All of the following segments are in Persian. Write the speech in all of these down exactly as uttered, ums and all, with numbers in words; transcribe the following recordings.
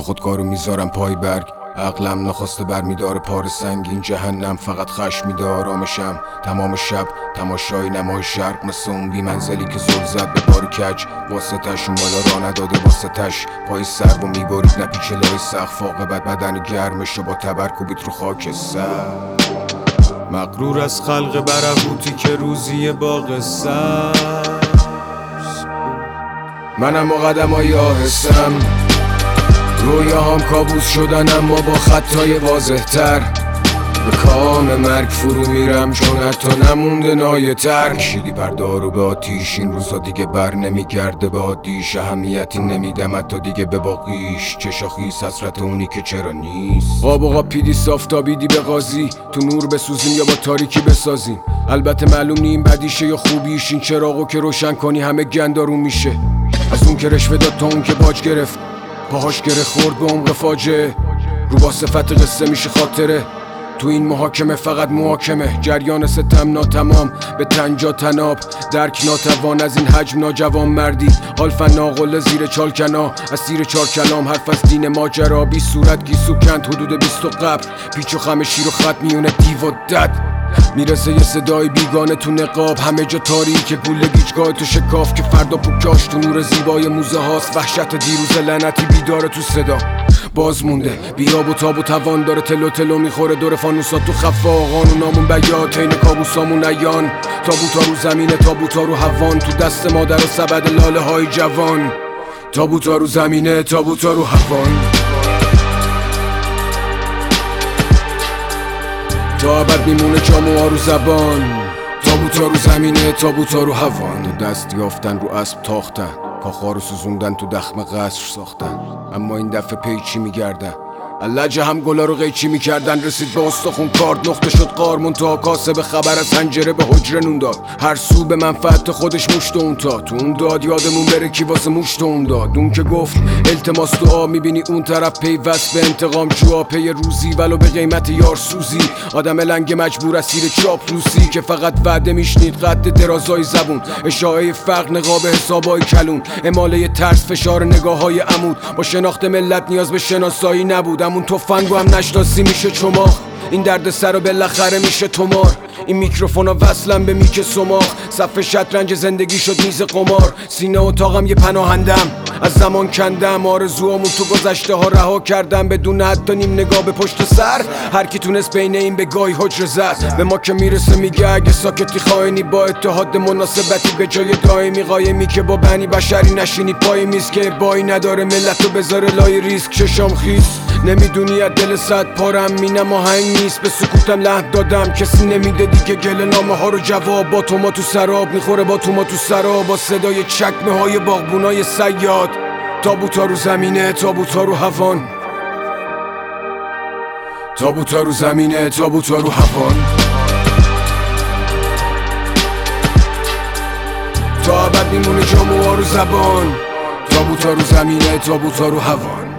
خودکارو میذارم پای برگ. عقلم نخواسته برمیداره پار سنگین جهنم. فقط خشم میده آرامشم تمام شب. تماشای نمای شرق مثل اون بی منزلی که زل زد به بار کج. واسه تش اون بالا را نداده واسه تش. پای سر و میبارید نپیچه لای سقف. عاقبت بدن گرمش با تبر کوبید رو خاک سر. مغرور از خلق برهوتی که روزی باغ سبز. منم و قدمای آهستم رویاهام کابوس شدن اما با خطای واضح تر. به کام مرگ فرو میرم چون حتی نمونده نایه تر. کشیدی پردارو به آتیش این روزا دیگه بر نمیگرده به عادیش. اهمیتی نمیدم حتی دیگه به باقیش. چشا خیس حسرت اونی که چرا نیست. قاب و قاب پیدی صافتابیدی به قاضی. تو نور بسوزیم یا با تاریکی بسازیم. البته معلوم نیم بدیشه یا خوبیش. این چراغو که روشن کنی همه گندارون میشه. از اون که رشوه داد تا اون که باج گرفت. پاهاش گره خورد به عمق فاجعه. رو با صفت قصه میشه خاطره. تو این محاکمه فقط محاکمه. جریان ستم ناتمام به تنجا تناب. درک ناتوان از این حجم ناجوان مردی. حال فناقل زیر چالکنا اسیر چار کلام. حرف از دین ماجرا بی صورت گیسو کند حدود بیست و قبل. پیچ و خم شیر و خط میونه دیو و دد. میرسه یه صدای بیگانه تو نقاب. همه جا تاریکه گوله گیجگاه تو شکاف. که فردا پوکاش تو نور زیبای موزه هاست. وحشت دیروز لعنتی بیداره تو صدا. باز مونده بیاب و تاب و توان داره. تلو تلو میخوره دور فانوسات تو خفا. قانونامون بیات عین کابوسامون عیان. تابوتا رو زمینه تابوتا رو هوان. تو دست مادر و سبد لاله های جوان. تابوتا رو زمینه تابوتا رو هوان. تا ابد میمونه جاموها رو زبان. تابوتا رو زمینه تابوتا رو هوان. دست یافتن رو اسب تاختن. کاخا رو سوزوندن تو دخم قصر ساختن. اما این دفعه پیچی میگردن. اللجه هم گلا رو قیچی میکردن. رسید به استخون کارد نقطه شد قار. منتها کاسه به خبر از حنجره به حجره نون داد. هر سو به منفعت خودش مشت اون تا. تو اون داد یادمون بره کی واسه مشت اون داد. اون که گفت التماس دعا. میبینی اون طرف پیوست به انتقام جوا. پی روزی ولو به قیمت یار سوزی. آدم لنگ مجبور اسیر چاپلوسی. که فقط وعده میشنید قد درازای زبون. اشاعه فقر نقاب حسابای کلون. اماله ترس فشار نگاه های عمود. با شناخت ملت نیاز به شناسایی نبود. همون تفنگو هم نشناسی میشه چماخ. این درد سر و بالاخره میشه تمار. این میکروفونا وصلم به میک سماخ. صف شطرنج زندگی شد میز قمار. سینه اتاقم یه پناهندم. از زمان کندم آرزوامون تو گذشته ها رها کردم. بدون حتی نیم نگاه به پشت سر. هر کی تونست بین این به گاهی حجر زد. به ما که میرسه میگه اگه ساکتی خائنی. با اتحاد مناسبتی به جای دائمی. قایمی که با بنی بشری نشینی پای میز. که بایی نداره ملتو بذاره لای ریسک. چشام خیس نمیدونی از دل صد پارم. مینم آهنگ نیست به سکوتم لحن دادم. کسی نمیده دیگه گله نامه ها رو جواب. با تو ما تو سراب میخوره با تو ما تو سراب. با صدای چکمه های باغبونای صیاد. تابوتا رو زمینه تابوتا رو هوان. تابوتا رو زمینه تابوتا رو هوان. تا ابد میمونه جاموها رو زبان. تابوتا رو زمینه تابوتا رو هوان.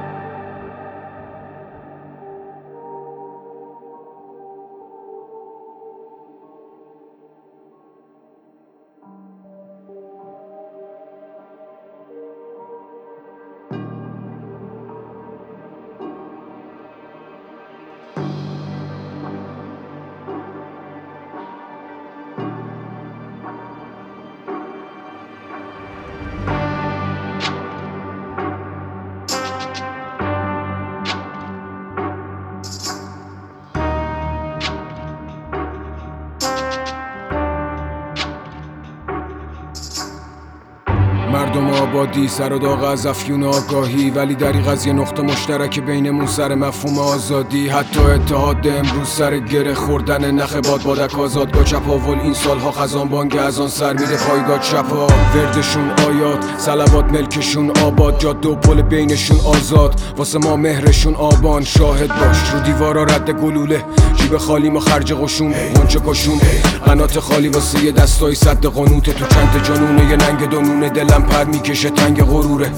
مردم آبادی سر و داغ از افیون آگاهی. ولی دریغ از یه نقطه مشترک بینمون سر مفهوم آزادی. حتی اتحاد امروز سر گره خوردن نخ باد. بادک آزادگاه چپاول این سالها خزان بانگ از آن سر میره پایگاه چپا. وردشون آیات صلوات ملکشون آباد. جاده و پل بینشون آزاد. واسه ما مهرشون آبان. شاهد باش رو دیوارا رد گلوله. جیب خالی ما خرج قشون غنچه کشون. قنات خالی واسه یه دستای صد قنوته. تو چند جانونه یه ننگ دونونه. دلم پر میکشه تنگ غروره.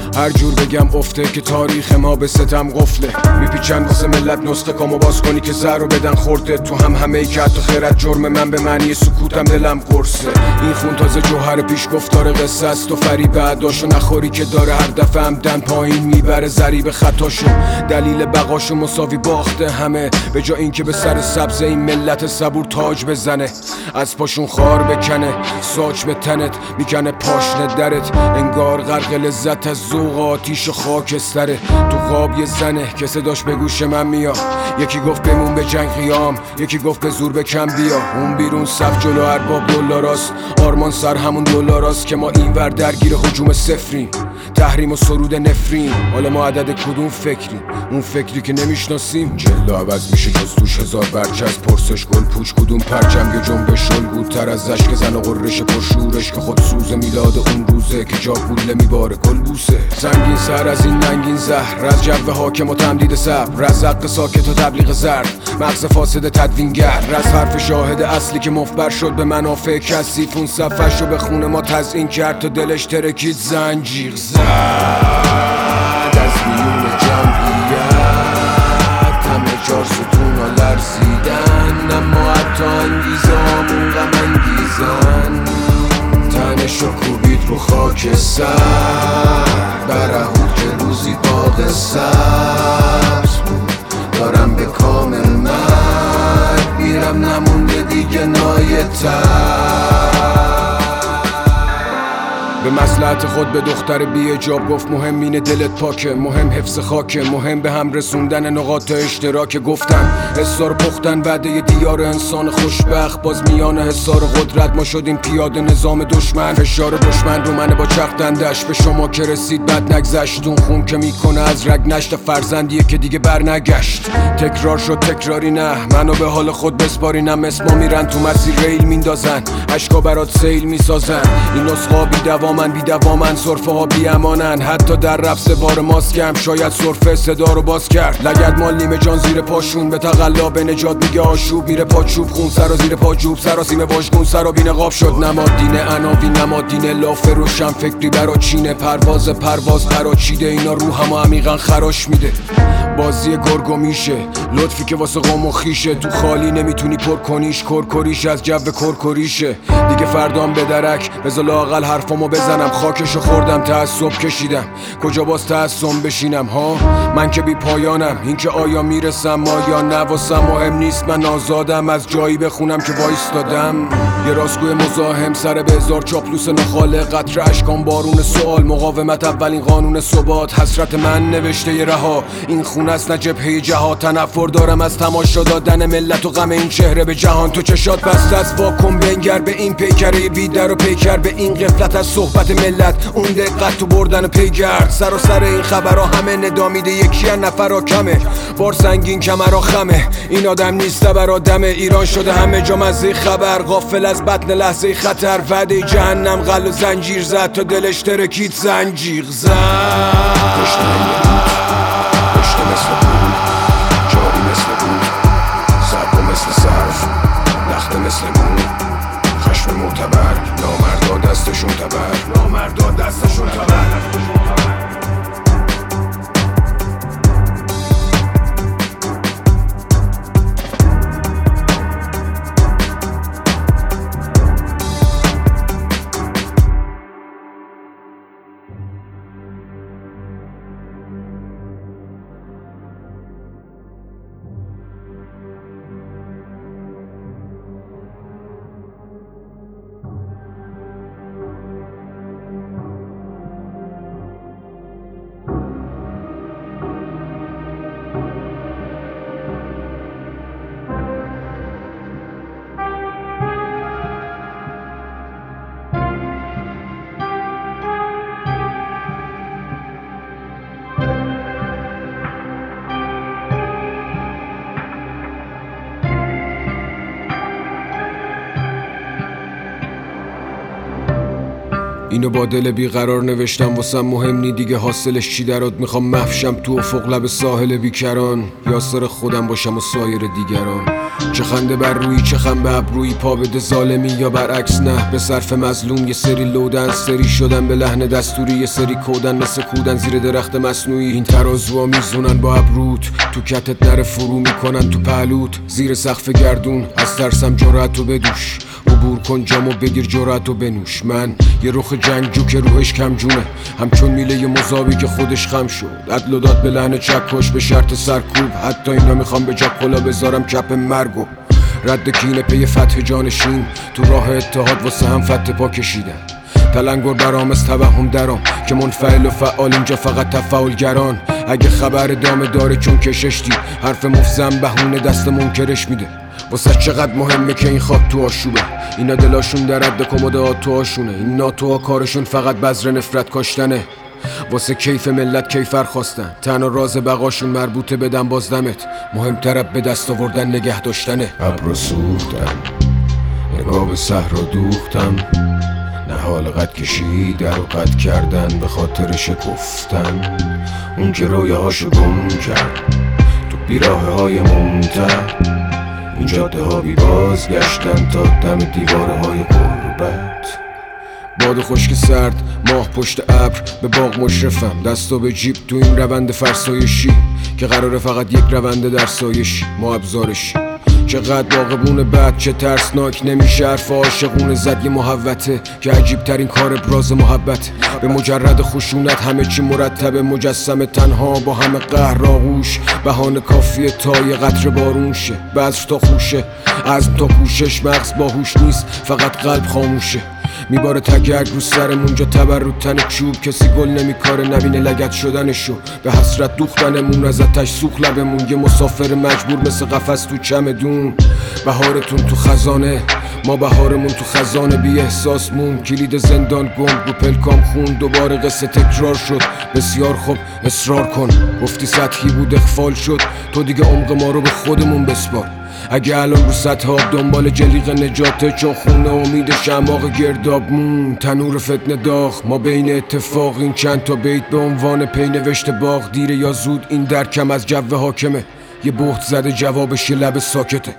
هر جور بگم افته که تاریخ ما به ستم قفله. میپیچن واسه ملت نسخه کامو باز کنی که زهر رو بدن خورده. تو هم همه ای که حتی خیرت جرم من به معنی سکوتم دلم قرصه. این خون تازه جوهر پیش گفتار قصه است و فریب بعداشو نخوری که داره هر دفعه همدن پایین میبره ضریب خطاشو. دلیل بقاشو مساوی باخته همه، به جا این که به سر سبز این ملت صبور تاج بزنه. از پاشون خار بکنه ساج به تنت میکنه پاشنه درت. انگار غرق لذت از ذوق آتیش و خاکستره. تو خواب یه زنه که صداش به گوش من میاد. یکی گفت بمون به جنگ قیام، یکی گفت به زور به کم بیا. اون بیرون صف جلو ارباب دلاراست، آرمان سر همون دلاراست که ما این ور درگیر هجوم صفریم. تحریم و سرود نفرین، حالا ما عدد کدوم فکریم؟ اون فکری که نمیشناسیم. جلد عوض میشه جز توش هزار برچز. پرسش گل پوچ کدوم پرچم یه جنبش الگوتر از اشک زن و قررش پرشورش که خود سوز میلاد اون روزه که جا گوله میباره کل بوسه. سنگین سر از این ننگین زهر، از جو حاکم و تمدید صبر، از حق ساکت و تبلیغ زرد، مغز فاسد تدوینگر، از حرف شاهد اصلی که مفبر شد به منافع کثیف. اون صفحش رو به خون ما تزیین کرد تا دلش ترکید زنجیر زد از بیون جمعیت. همه چار ستون ها لرزیدن، اما حتی انگیزه همون غم انگیزن. تنش رو کوبید رو خاک سر برهود که روزی باغ سبز بود. دارم به کامل مرگ میرم، نمونده دیگه نایتر. به مصلحت خود به دختر بی حجاب گفت مهم اینه دلت پاکه، مهم حفظ خاکه، مهم به هم رسوندن نقاط اشتراک. گفتن حسار پختن وعده دیار انسان خوشبخت، باز میان حسار قدرت ما شدیم پیاده نظام دشمن. فشار دشمن رو منه با چختندش، به شما که رسید بد نگذشت. اون خون که میکنه از رگ نشت فرزندیه که دیگه بر نگشت. تکرار شد تکراری نه، منو به حال خود بسپارینم. اسما میرن تو مسیر ریل میندازن، عشقا برات سیل میسازن. این نسخا بی دوامن بی دوامن، صرفه ها بی امانن. حتی در رفت بار ماسکم شاید صرفه صدا رو باز کرد. لگد مال نیمه جان زیر پاشون، به تقلا به نجات میگه آشوب. میره پاچوب خون سرا زیر پاجوب، سراسیمه واژگون سرا بی نقاب شد. نماد دین عناوین، نماد دین لاف روشن فکری برا چینه. پرواز پرواز برا چیده، اینا روحمو عمیقا خراش میده. بازی گرگو میشه لطفی که واسه قوم و خیشه. تو خالی نمیتونی پر کنیش، کرکریش از جو کرکریشه. دیگه فردام به درک بذار لااقل حرفامو بزنم. خاکشو خوردم تعصب کشیدم، کجا باز تعصب بشینم ها؟ من که بی پایانم، این که آیا میرسم آیا نه واسم مهم نیست. من آزادم از جایی بخونم که وایستادم. یه راستگوی مزاحم سر به هزار چاپلوس نخاله. قطره اشکان بارون سوال، مقاومت اولین قانون ثبات. حسرت من نوشته ی رها، این خون است نه جبهه جهاد. تنفر دارم از تماشا دادن ملت و غم این چهره به جهان. تو چشات بسته از واکن بنگر به این پیکره بیدر و پیکر به این غفلت از صحبت ملت. اون دقت تو بردن پیگرد، سر و سر این خبرها همه ندامیده. یکی از نفرها کمه، بار سنگین کمرها خمه. این آدم نیست برا دمه، ایران شده همه جا مزه خبر. غافل از بطن لحظه خطر، وعده جهنم غل و زنجیر زد تا دلش ترکید زنجیر زد. پشت مثل بود، جاری مثل بود، سرد مثل صرف، لخت مثل بود. خشم معتبر، نامردا دستشون تبر، نامردا دستشون تبر. اینو با دل بیقرار نوشتم واسم مهم نی دیگه حاصلش چی درات. میخوام محشم تو افق لب ساحل بیکران، یاسر خودم باشم و سایر دیگران. چه خنده بر روی چه خم به ابروی، پا بده ظالمی یا برعکس نه به صرف مظلوم. یه سری لودن سری شدن به لحن دستوری، یه سری کودن مثل کودن زیر درخت مصنوعی. این ترازوها میزونن با ابروت، تو کتت نره فرو میکنن تو پهلوت. زیر سقف گردون از ترسم جرأتو بدوش، عبور کن جامو بگیر جرأتو بنوش. من یه رخ جنگجو که روحش کم جونه، همچون میله مذابی که خودش خم شد. عدل و داد به لحن چکش به شرط سرکوب، حتی اینا میخوام به جا کلا بذارم کپ مرگو. رد کینه پی فتح جانشین، تو راه اتحاد واسه هم فتح پا کشیدن. تلنگر برام از توهم درام که منفعل و فعال اینجا فقط تفاعلگران. اگه خبر دامه داره چون کشش دید، حرف مفزم بهونه دست منکرش میده. واسه چقدر مهمه که این خاک تو آشوبه، اینا دلاشون در رد کمدات تو آشونه. این ناتوها کارشون فقط بذر نفرت کاشتنه، واسه کیف ملت کیفر خواستن. تنها راز بقاشون مربوطه بدن بازدمت، مهمتر به دست آوردن نگه داشتنه. ابرو سوختم نگاه به صحرا دوختم، نهال قد کشیدن و قد کردن به خاطر شکفتن. اون که رویه هاشو گم کرد تو بیراه های ممتد، این جاده ها بی بازگشتن تا دم دیواره های غربت. باد خشک سرد ماه پشت ابر به باغ مشرفم، دستو به جیب تو این روند فرسایشی که قراره فقط یک رونده در سایشی ما ابزارشی. چقدر باغبون بد چه ترسناک، نمیشه حرف عاشقونه زد یه محوته که عجیب ترین کار ابراز محبت. به مجرد خشونت همه چی مرتبه، مجسم تنها با همه قهر آغوش. بهانه کافیه تا یه قطره بارون شه، بذر تا خوشه عزم تا کوشش. مغز باهوش نیست فقط قلب خاموشه، میباره تگرگ رو سرمون جا تبر رو تن چوب. کسی گل نمیکاره نبینه لگد شدنشو، به حسرت دوختنمون از آتش سوخت لبمون. یه مسافر مجبور مثل قفس تو چمدون. بهارتون تو خزانه ما بهارمون تو خزانه، بی احساس مون کلید زندان گم رو پلکام خون. دوباره قصه تکرار شد بسیار خوب اصرار کن، گفتی سطحی بود اخفال شد، تو دیگه عمق ما رو به خودمون بسپار. اگه الان رو سطح آب دنبال جلیق نجاته، چون خونه امید شماغ گرداب مون. تنور فتنه داغ ما بین اتفاق، این چند تا بیت به عنوان پی نوشته باغ. دیره یا زود این درکم از جو حاکمه، یه بهت زده جوابش یه لب ساکته.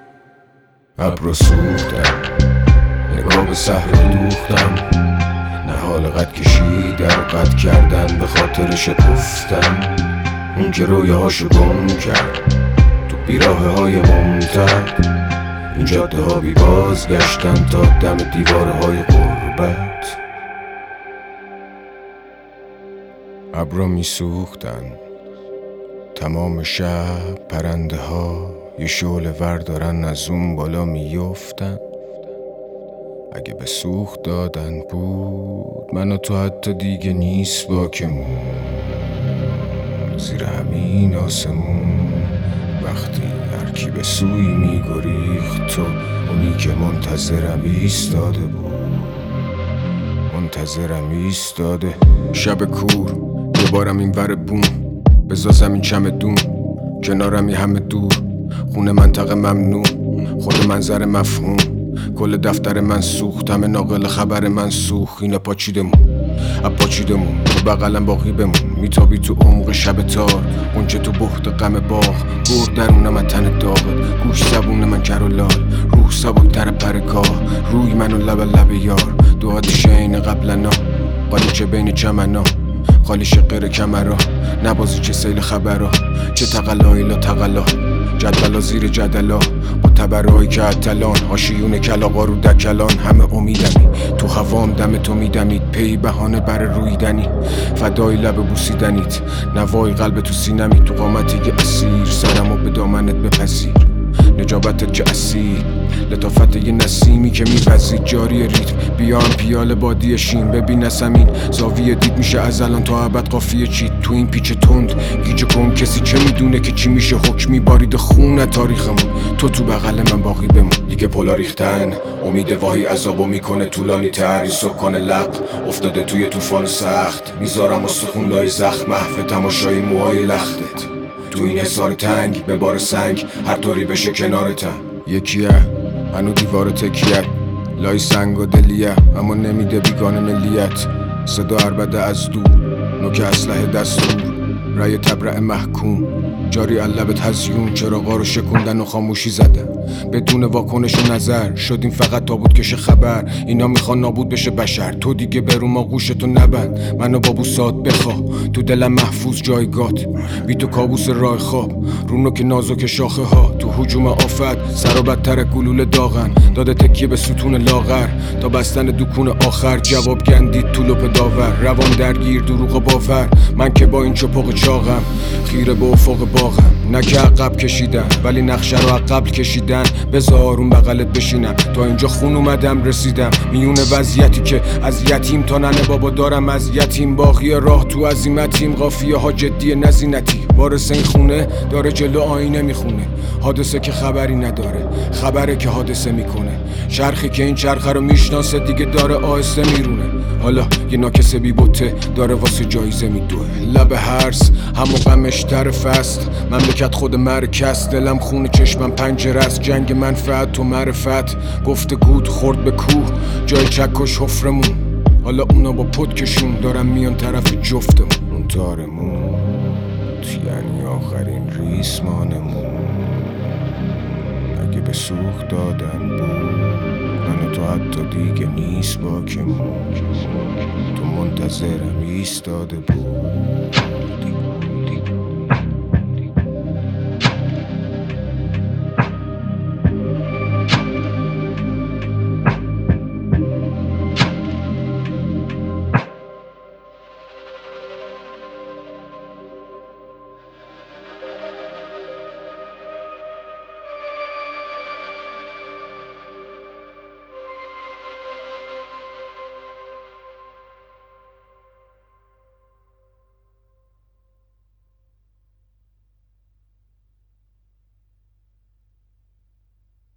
ابرو سوختم نگاه به صحرا دوختم، نهال قد کشیدن و قد کردن به خاطر شکفتن. اون که رویه هاشو گم کرد تو بیراه های ممتد، این جاده ها بی بازگشتن تا دم دیواره های غربت. ابرا میسوختن تمام شب، پرنده ها یه شعله ور دارن از اون بالا میفتن. اگه به سوخت دادن بود من و تو حتی دیگه نیست باکمون. زیر همین آسمون وقتی هرکی به سوی میگریخت، تو اونی که منتظرم ایستاده بود، منتظرم ایستاده. شب کور دوبارم این ور بوم، بزا زمین چمدون کنارم یه همه دور. خونه منطقه ممنوع، خود منظر مفهوم. کل دفتر من سوخت، همه ناقل خبر من سوخت. اینا پاچیدمون اپاچیدمون تو بغلم باقی بمون. میتابی تو عمق شب تار، اونچه تو بحت غم باغ. برد درونم از تن داغت، گوش زبون من کر و لال. روح سبک تر پرکاه، روی منو لب لب یار. دو آتیش این قبلنا، قالیچه بین چمنا. خالی شقیر کمرا، نبازی چه سیل خبرا. چه تقلایی لا تقلا، جدولا زیر جدلا. با تبرهایی که اتلان، هاشیون کلاغا رو دکلان. همه امیدمی تو هوام دم تو میدمید، پی بهانه بر رویدنی. فدای لب بوسیدنیت، نوای قلب تو سینمی. تو قامتی که اسیر، سرمو به دامنت بپذیر. نجابتت که اصیل، لطافت یه نسیمی که میپذید. جاری ریتم بیام پیاله بادی شین. ببین زمین زاویه دید میشه از الان تا ابد قافیه چید. تو این پیچ تند گیج کن، کسی چه میدونه که چی میشه. حکمی بارید خون تاریخمون، تو تو بغل من باقی بمون. دیگه پلا ریختن امید واهی عذابو میکنه طولانی تر. این سکان لب افتاده توی طوفان سخت، میذارم استخون لای زخم. محو تماشای موهای لختت تو این حصار تنگ، به بار سنگ هر طوری بشه کنارتم. یکیه هنو دیوار تکیه، لای سنگ و دلیه اما نمیده بیگانه ملیت. صدا عربده از دور، نوک اسلحه دستور، رای تبرع محکوم جاری علبت هزیون. چراغا رو شکوندن و خاموشی زدن بدون واکنش و نظر. شدیم فقط تابوت کش خبر. اینا میخوان نابود بشه بشر. تو دیگه برو ما گوشتو نبند. منو با بوسات بخواه تو دلم محفوظ جایگات. بی تو کابوس راه خواب رونو که نازک شاخه ها. تو هجوم آفت سر و بدتر گلوله داغن. داده تکیه به ستون لاغر تا بستن دکون آخر. جواب گندید تو لپ داور. روان درگیر دروغ و باور. من که با این چپاق چاقم خیره به افق باغم. نه که عقب کشیدم ولی نقشه رو عقب کشیدن. بذار اون بغلت بشینم تا اینجا خون اومدم رسیدم. میون وضعیتی که از یتیم تا ننه بابا دارم از یتیم. باقی راه تو عزیمتیم قافیه ها جدی نزینتی. وارث این خونه داره جلو آینه میخونه. حادثه که خبری نداره خبره که حادثه میکنه. چرخی که این چرخه رو میشناسه دیگه داره آهسته میرونه. حالا یه ناکسه بی بوته داره واسه جایزه میدوه. لب هرس همو غمش طرف است. مملکت خود مرکز. دلم خونه چشمم پنجره است. جنگ منفعت تو معرفت. گفته گود خورد به کوه جای چکش حفرمون. حالا اونا با پدکشون دارن میان طرف جفتمون. اون تارمون یعنی آخرین ریسمانمون. اگه به سوخت دادن بود من تو حتی دیگه نیست باکمون. تو منتظرم ایستاده بود.